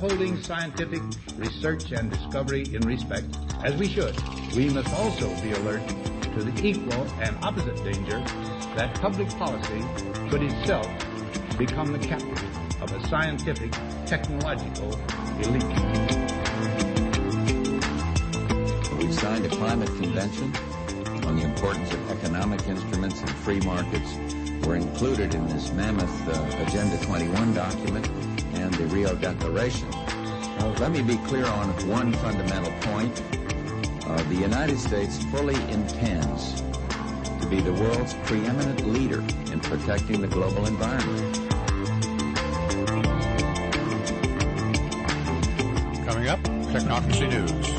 upholding scientific research and discovery in respect, as we should, we must also be alert to the equal and opposite danger that public policy could itself become the captive of a scientific, technological elite. We signed a climate convention on the importance of economic instruments and free markets were included in this mammoth Agenda 21 document and the Rio Declaration. Now, let me be clear on one fundamental point. The United States fully intends to be the world's preeminent leader in protecting the global environment. Coming up, Technocracy News.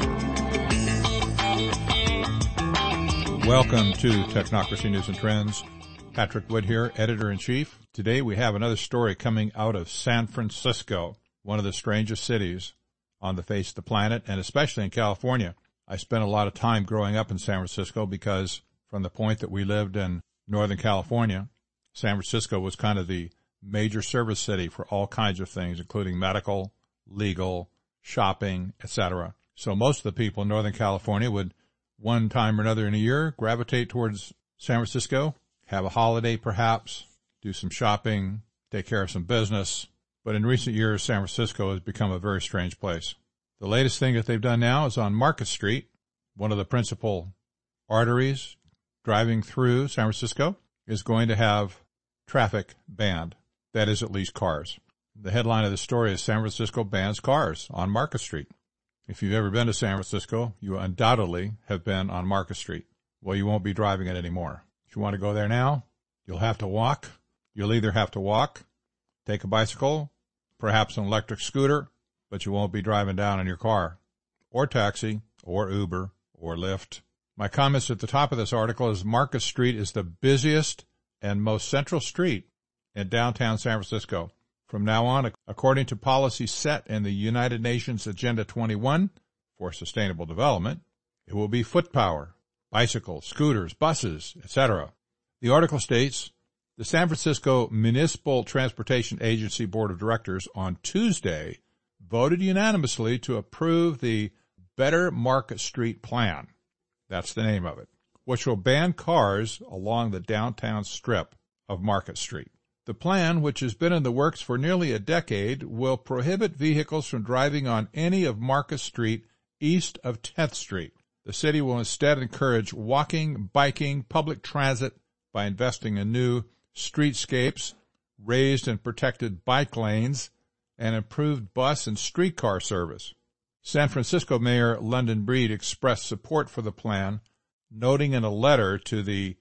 Welcome to Technocracy News and Trends. Patrick Wood here, Editor-in-Chief. Today we have another story coming out of San Francisco, one of the strangest cities on the face of the planet, and especially in California. I spent a lot of time growing up in San Francisco because from the point that we lived in Northern California, San Francisco was kind of the major service city for all kinds of things, including medical, legal, shopping, etc. So most of the people in Northern California would one time or another in a year gravitate towards San Francisco, have a holiday perhaps, do some shopping, take care of some business. But in recent years, San Francisco has become a very strange place. The latest thing that they've done now is on Market Street, one of the principal arteries driving through San Francisco, is going to have traffic banned. That is, at least cars. The headline of the story is San Francisco bans cars on Market Street. If you've ever been to San Francisco, you undoubtedly have been on Market Street. Well, you won't be driving it anymore. If you want to go there now, you'll have to walk. You'll either have to walk, take a bicycle, perhaps an electric scooter, but you won't be driving down in your car, or taxi, or Uber, or Lyft. My comments at the top of this article is Market Street is the busiest and most central street in downtown San Francisco. From now on, according to policy set in the United Nations Agenda 21 for Sustainable Development, it will be foot power, bicycles, scooters, buses, etc. The article states, the San Francisco Municipal Transportation Agency Board of Directors on Tuesday voted unanimously to approve the Better Market Street Plan. That's the name of it, which will ban cars along the downtown strip of Market Street. The plan, which has been in the works for nearly a decade, will prohibit vehicles from driving on any of Market Street east of 10th Street. The city will instead encourage walking, biking, public transit by investing in new streetscapes, raised and protected bike lanes, and improved bus and streetcar service. San Francisco Mayor London Breed expressed support for the plan, noting in a letter to the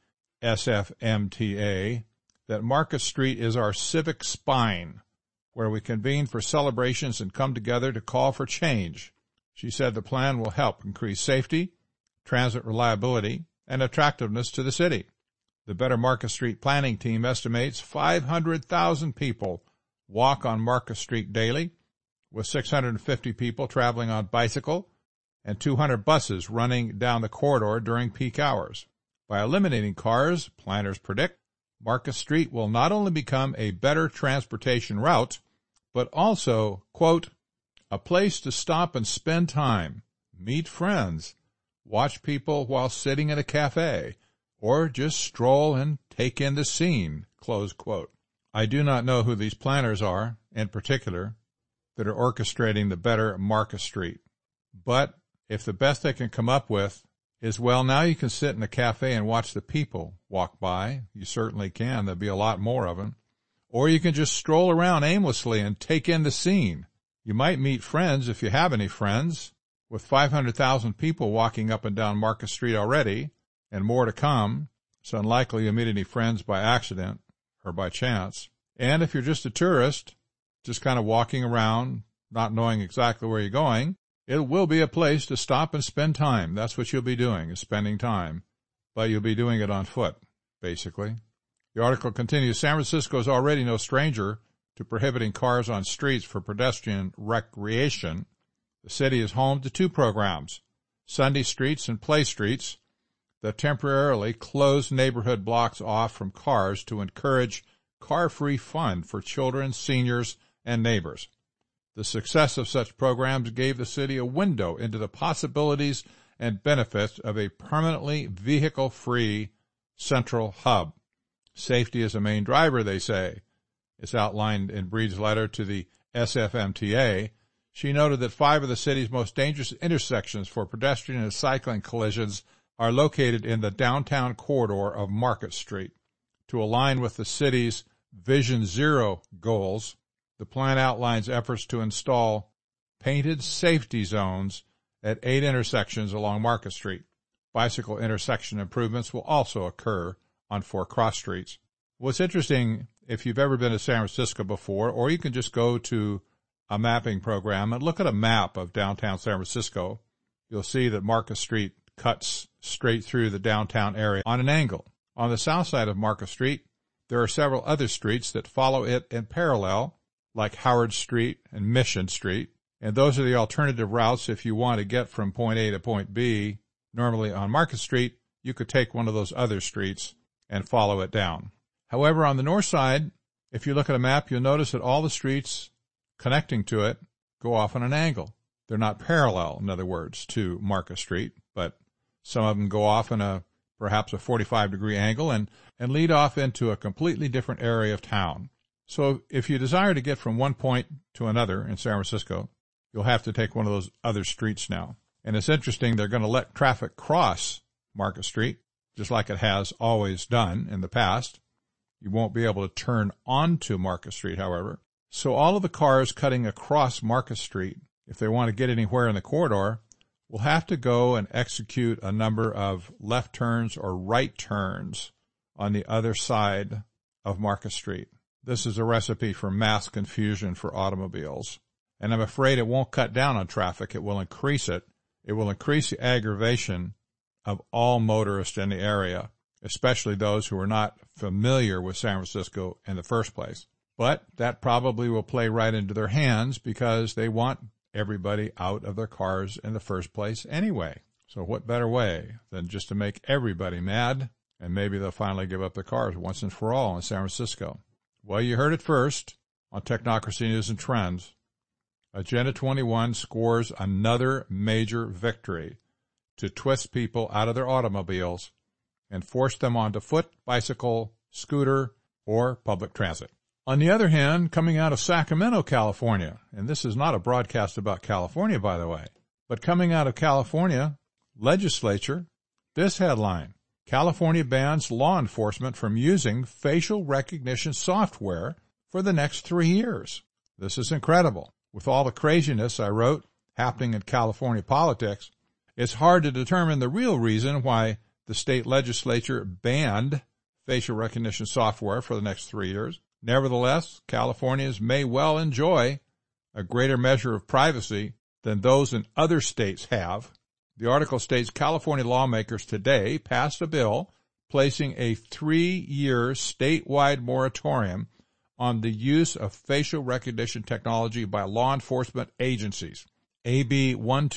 SFMTA that Market Street is our civic spine, where we convene for celebrations and come together to call for change. She said the plan will help increase safety, transit reliability, and attractiveness to the city. The Better Market Street planning team estimates 500,000 people walk on Market Street daily, with 650 people traveling on bicycle and 200 buses running down the corridor during peak hours. By eliminating cars, planners predict Market Street will not only become a better transportation route, but also, quote, a place to stop and spend time, meet friends, watch people while sitting in a cafe, or just stroll and take in the scene, close quote. I do not know who these planners are, in particular, that are orchestrating the Better Market Street. But if the best they can come up with is, well, now you can sit in a cafe and watch the people walk by. You certainly can. There'll be a lot more of them. Or you can just stroll around aimlessly and take in the scene. You might meet friends if you have any friends. With 500,000 people walking up and down Market Street already, and more to come, it's unlikely you'll meet any friends by accident or by chance. And if you're just a tourist, just kind of walking around, not knowing exactly where you're going, it will be a place to stop and spend time. That's what you'll be doing, is spending time. But you'll be doing it on foot, basically. The article continues, San Francisco is already no stranger to prohibiting cars on streets for pedestrian recreation. The city is home to two programs, Sunday Streets and Play Streets, that temporarily close neighborhood blocks off from cars to encourage car-free fun for children, seniors, and neighbors. The success of such programs gave the city a window into the possibilities and benefits of a permanently vehicle-free central hub. Safety is a main driver, they say. It's outlined in Breed's letter to the SFMTA. She noted that 5 of the city's most dangerous intersections for pedestrian and cycling collisions are located in the downtown corridor of Market Street. To align with the city's Vision Zero goals, the plan outlines efforts to install painted safety zones at 8 intersections along Market Street. Bicycle intersection improvements will also occur on 4 cross streets. What's interesting, if you've ever been to San Francisco before, or you can just go to a mapping program and look at a map of downtown San Francisco, you'll see that Market Street cuts straight through the downtown area on an angle. On the south side of Market Street, there are several other streets that follow it in parallel, like Howard Street and Mission Street, and those are the alternative routes if you want to get from point A to point B. Normally on Market Street, you could take one of those other streets and follow it down. However, on the north side, if you look at a map, you'll notice that all the streets connecting to it go off on an angle. They're not parallel, in other words, to Market Street, but some of them go off in perhaps a 45-degree angle and lead off into a completely different area of town. So if you desire to get from one point to another in San Francisco, you'll have to take one of those other streets now. And it's interesting, they're going to let traffic cross Market Street, just like it has always done in the past. You won't be able to turn onto Market Street, however. So all of the cars cutting across Market Street, if they want to get anywhere in the corridor, will have to go and execute a number of left turns or right turns on the other side of Market Street. This is a recipe for mass confusion for automobiles. And I'm afraid it won't cut down on traffic. It will increase it. It will increase the aggravation of all motorists in the area, especially those who are not familiar with San Francisco in the first place. But that probably will play right into their hands because they want everybody out of their cars in the first place anyway. So what better way than just to make everybody mad, and maybe they'll finally give up their cars once and for all in San Francisco. Well, you heard it first on Technocracy News and Trends. Agenda 21 scores another major victory to twist people out of their automobiles and force them onto foot, bicycle, scooter, or public transit. On the other hand, coming out of Sacramento, California, and this is not a broadcast about California, by the way, but coming out of California legislature, this headline: California bans law enforcement from using facial recognition software for the next 3 years. This is incredible. With all the craziness I wrote happening in California politics, it's hard to determine the real reason why the state legislature banned facial recognition software for the next 3 years. Nevertheless, Californians may well enjoy a greater measure of privacy than those in other states have. The article states California lawmakers today passed a bill placing a 3-year statewide moratorium on the use of facial recognition technology by law enforcement agencies. AB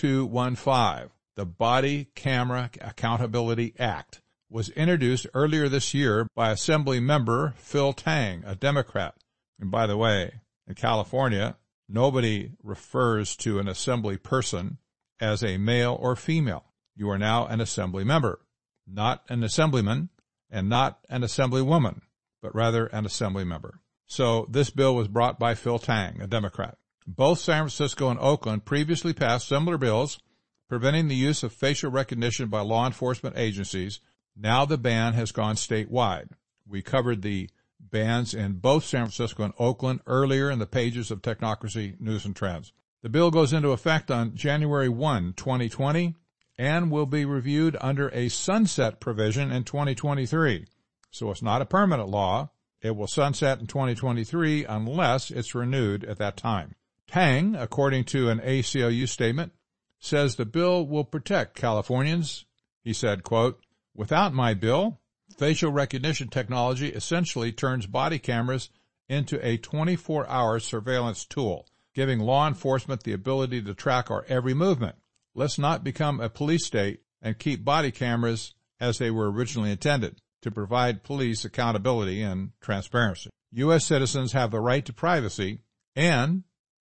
1215, the Body Camera Accountability Act, was introduced earlier this year by Assembly member Phil Tang, a Democrat. And by the way, in California, nobody refers to an assembly person as a male or female. You are now an assembly member, not an assemblyman and not an assemblywoman, but rather an assembly member. So this bill was brought by Phil Tang, a Democrat. Both San Francisco and Oakland previously passed similar bills preventing the use of facial recognition by law enforcement agencies. Now the ban has gone statewide. We covered the bans in both San Francisco and Oakland earlier in the pages of Technocracy News and Trends. The bill goes into effect on January 1, 2020, and will be reviewed under a sunset provision in 2023. So it's not a permanent law. It will sunset in 2023 unless it's renewed at that time. Tang, according to an ACLU statement, says the bill will protect Californians. He said, quote, "Without my bill, facial recognition technology essentially turns body cameras into a 24-hour surveillance tool, giving law enforcement the ability to track our every movement. Let's not become a police state and keep body cameras as they were originally intended, to provide police accountability and transparency. U.S. citizens have the right to privacy, and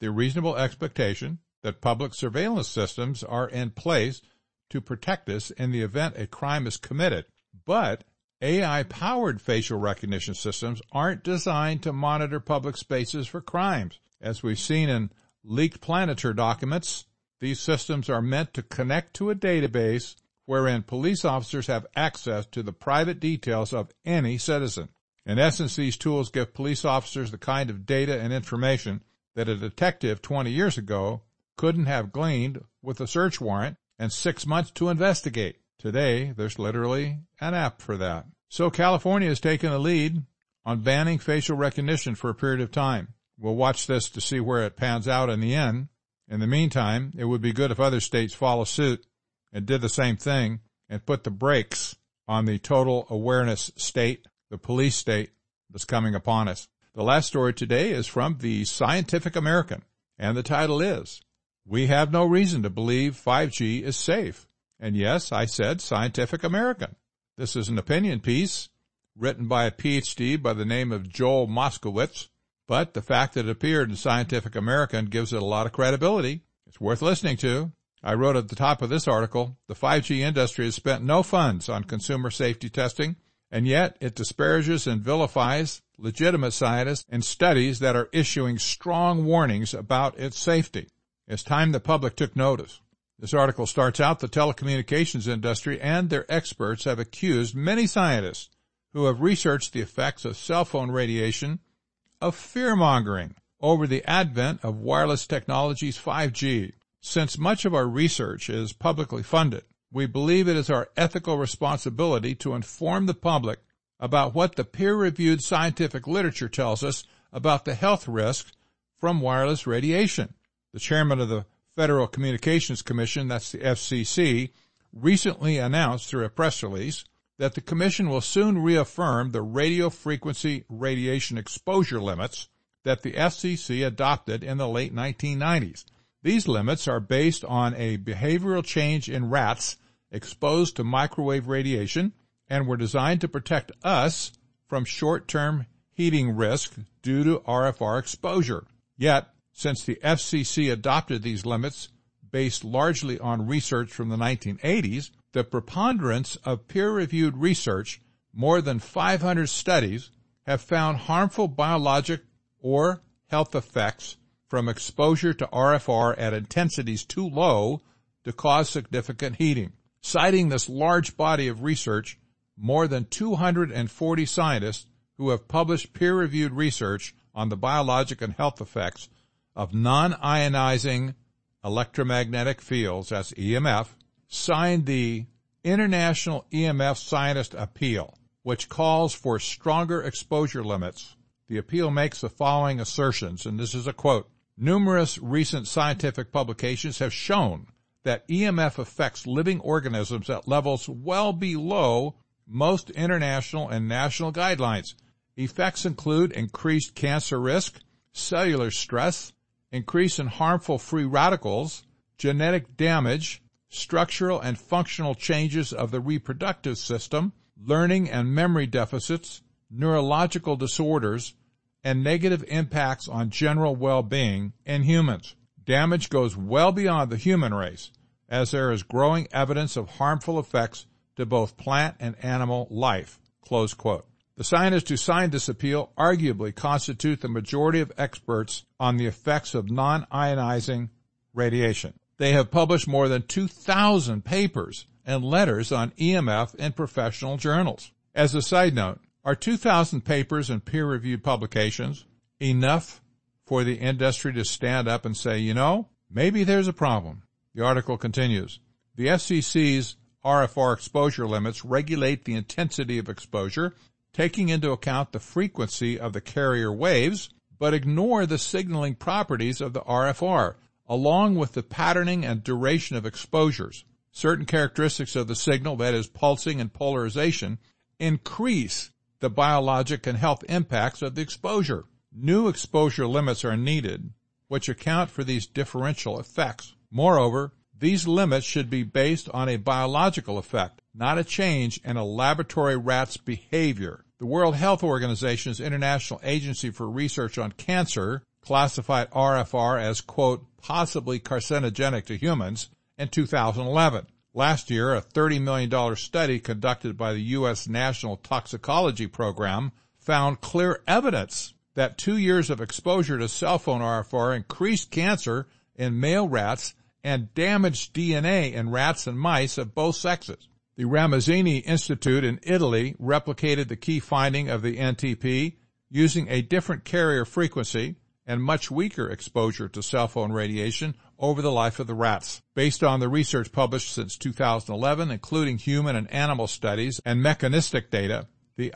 the reasonable expectation that public surveillance systems are in place to protect us in the event a crime is committed. But AI-powered facial recognition systems aren't designed to monitor public spaces for crimes. As we've seen in leaked Planeter documents, these systems are meant to connect to a database wherein police officers have access to the private details of any citizen. In essence, these tools give police officers the kind of data and information that a detective 20 years ago couldn't have gleaned with a search warrant and 6 months to investigate. Today, there's literally an app for that. So California has taken the lead on banning facial recognition for a period of time. We'll watch this to see where it pans out in the end. In the meantime, it would be good if other states follow suit and did the same thing and put the brakes on the total awareness state, the police state that's coming upon us. The last story today is from the Scientific American, and the title is, "We Have No Reason to Believe 5G is Safe." And yes, I said Scientific American. This is an opinion piece written by a PhD by the name of Joel Moskowitz, but the fact that it appeared in Scientific American gives it a lot of credibility. It's worth listening to. I wrote at the top of this article, the 5G industry has spent no funds on consumer safety testing, and yet it disparages and vilifies legitimate scientists and studies that are issuing strong warnings about its safety. It's time the public took notice. This article starts out, the telecommunications industry and their experts have accused many scientists who have researched the effects of cell phone radiation of fear-mongering over the advent of wireless technologies 5G. Since much of our research is publicly funded, we believe it is our ethical responsibility to inform the public about what the peer-reviewed scientific literature tells us about the health risks from wireless radiation. The chairman of the Federal Communications Commission, that's the FCC, recently announced through a press release that the commission will soon reaffirm the radio frequency radiation exposure limits that the FCC adopted in the late 1990s. These limits are based on a behavioral change in rats exposed to microwave radiation and were designed to protect us from short-term heating risk due to RFR exposure. Yet, since the FCC adopted these limits based largely on research from the 1980s, the preponderance of peer-reviewed research, more than 500 studies, have found harmful biologic or health effects from exposure to RFR at intensities too low to cause significant heating. Citing this large body of research, more than 240 scientists who have published peer-reviewed research on the biologic and health effects of non-ionizing electromagnetic fields, that's EMF, signed the International EMF Scientist Appeal, which calls for stronger exposure limits. The appeal makes the following assertions, and this is a quote. Numerous recent scientific publications have shown that EMF affects living organisms at levels well below most international and national guidelines. Effects include increased cancer risk, cellular stress, increase in harmful free radicals, genetic damage, structural and functional changes of the reproductive system, learning and memory deficits, neurological disorders, and negative impacts on general well-being in humans. Damage goes well beyond the human race, as there is growing evidence of harmful effects to both plant and animal life. Close quote. The scientists who signed this appeal arguably constitute the majority of experts on the effects of non-ionizing radiation. They have published more than 2,000 papers and letters on EMF in professional journals. As a side note, are 2,000 papers and peer-reviewed publications enough for the industry to stand up and say, maybe there's a problem? The article continues. The FCC's RFR exposure limits regulate the intensity of exposure, taking into account the frequency of the carrier waves, but ignore the signaling properties of the RFR, along with the patterning and duration of exposures. Certain characteristics of the signal, that is pulsing and polarization, increase the biologic and health impacts of the exposure. New exposure limits are needed, which account for these differential effects. Moreover, these limits should be based on a biological effect, not a change in a laboratory rat's behavior. The World Health Organization's International Agency for Research on Cancer classified RFR as, quote, possibly carcinogenic to humans in 2011. Last year, a $30 million study conducted by the U.S. National Toxicology Program found clear evidence that 2 years of exposure to cell phone RFR increased cancer in male rats and damaged DNA in rats and mice of both sexes. The Ramazzini Institute in Italy replicated the key finding of the NTP using a different carrier frequency and much weaker exposure to cell phone radiation over the life of the rats. Based on the research published since 2011, including human and animal studies and mechanistic data, the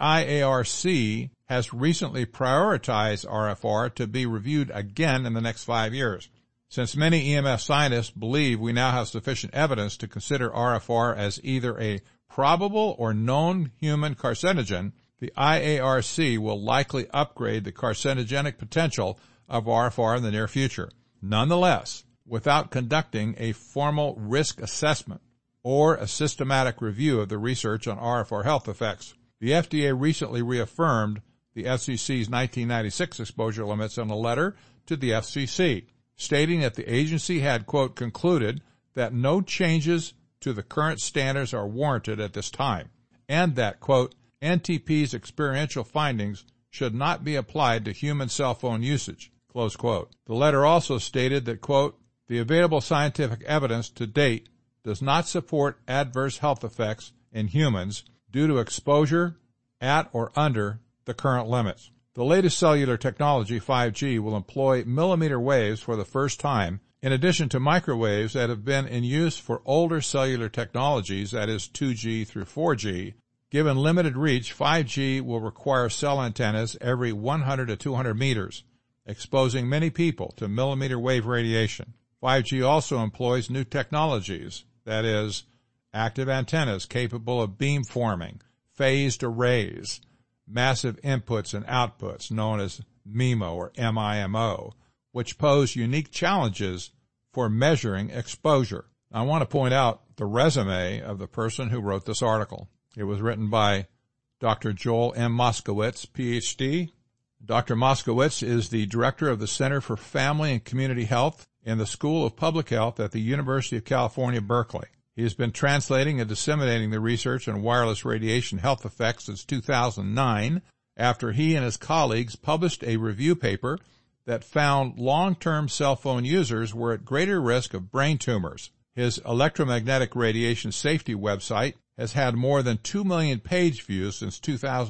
IARC has recently prioritized RFR to be reviewed again in the next 5 years. Since many EMF scientists believe we now have sufficient evidence to consider RFR as either a probable or known human carcinogen, the IARC will likely upgrade the carcinogenic potential of RFR in the near future. Nonetheless, without conducting a formal risk assessment or a systematic review of the research on RFR health effects, the FDA recently reaffirmed the FCC's 1996 exposure limits in a letter to the FCC, stating that the agency had, quote, concluded that no changes to the current standards are warranted at this time, and that, quote, NTP's experiential findings should not be applied to human cell phone usage, close quote. The letter also stated that, quote, the available scientific evidence to date does not support adverse health effects in humans due to exposure at or under the current limits. The latest cellular technology, 5G, will employ millimeter waves for the first time, in addition to microwaves that have been in use for older cellular technologies, that is 2G through 4G. Given limited reach, 5G will require cell antennas every 100 to 200 meters, exposing many people to millimeter wave radiation. 5G also employs new technologies, that is, active antennas capable of beamforming, phased arrays, massive inputs and outputs known as MIMO or MIMO, which pose unique challenges for measuring exposure. I want to point out the resume of the person who wrote this article. It was written by Dr. Joel M. Moskowitz, Ph.D. Dr. Moskowitz is the director of the Center for Family and Community Health in the School of Public Health at the University of California, Berkeley. He has been translating and disseminating the research on wireless radiation health effects since 2009, after he and his colleagues published a review paper that found long-term cell phone users were at greater risk of brain tumors. His electromagnetic radiation safety website has had more than 2 million page views since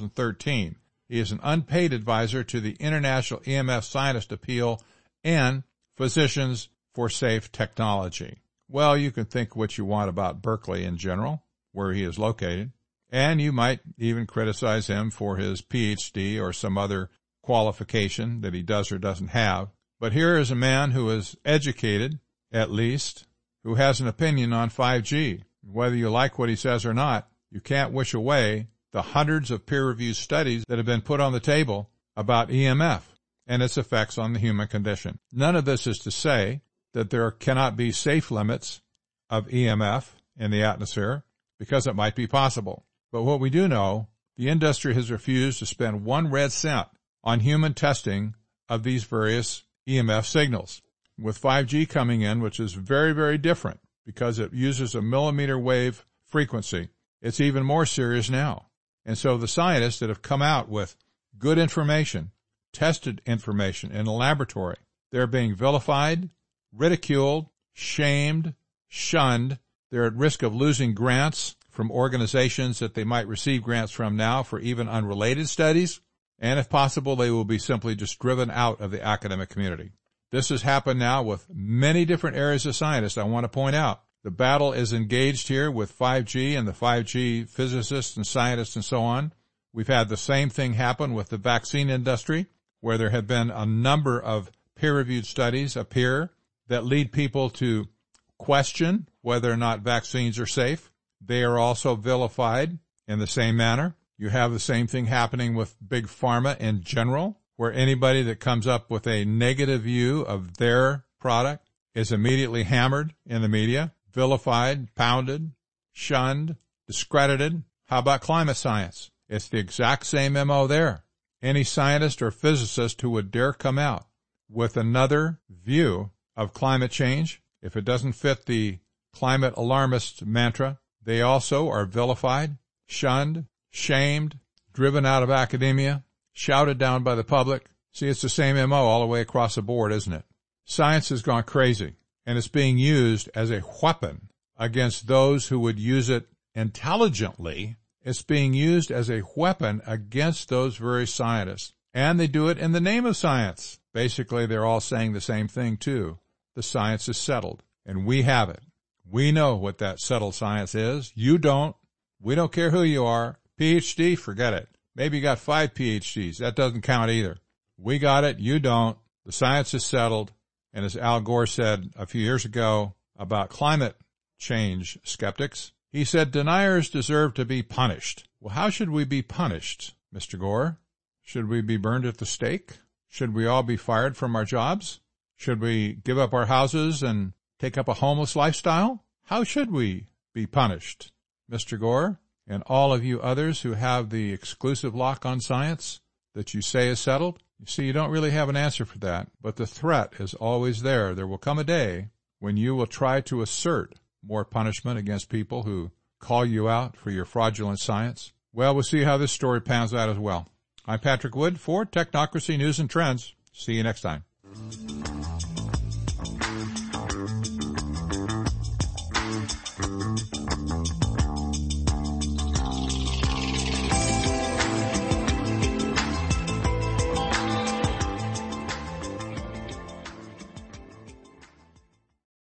2013. He is an unpaid advisor to the International EMF Scientist Appeal and Physicians for Safe Technology. Well, you can think what you want about Berkeley in general, where he is located, and you might even criticize him for his Ph.D. or some other qualification that he does or doesn't have. But here is a man who is educated, at least, who has an opinion on 5G. Whether you like what he says or not, you can't wish away the hundreds of peer-reviewed studies that have been put on the table about EMF and its effects on the human condition. None of this is to say that there cannot be safe limits of EMF in the atmosphere, because it might be possible. But what we do know, the industry has refused to spend 1 red cent on human testing of these various EMF signals. With 5G coming in, which is very, very different because it uses a millimeter wave frequency, it's even more serious now. And so the scientists that have come out with good information, tested information in a laboratory, they're being vilified, ridiculed, shamed, shunned. They're at risk of losing grants from organizations that they might receive grants from now for even unrelated studies. And if possible, they will be simply just driven out of the academic community. This has happened now with many different areas of science. I want to point out the battle is engaged here with 5G and the 5G physicists and scientists and so on. We've had the same thing happen with the vaccine industry, where there have been a number of peer-reviewed studies appear that lead people to question whether or not vaccines are safe. They are also vilified in the same manner. You have the same thing happening with big pharma in general, where anybody that comes up with a negative view of their product is immediately hammered in the media, vilified, pounded, shunned, discredited. How about climate science? It's the exact same MO there. Any scientist or physicist who would dare come out with another view of climate change. If it doesn't fit the climate alarmist mantra, they also are vilified, shunned, shamed, driven out of academia, shouted down by the public. See, it's the same MO all the way across the board, isn't it? Science has gone crazy, and it's being used as a weapon against those who would use it intelligently. It's being used as a weapon against those very scientists. And they do it in the name of science. Basically, they're all saying the same thing, too. The science is settled, and we have it. We know what that settled science is. You don't. We don't care who you are. PhD, forget it. Maybe you got 5 PhDs. That doesn't count either. We got it. You don't. The science is settled. And as Al Gore said a few years ago about climate change skeptics, he said deniers deserve to be punished. Well, how should we be punished, Mr. Gore? Should we be burned at the stake? Should we all be fired from our jobs? Should we give up our houses and take up a homeless lifestyle? How should we be punished, Mr. Gore, and all of you others who have the exclusive lock on science that you say is settled? You see, you don't really have an answer for that, but the threat is always there. There will come a day when you will try to assert more punishment against people who call you out for your fraudulent science. Well, we'll see how this story pans out as well. I'm Patrick Wood for Technocracy News and Trends. See you next time.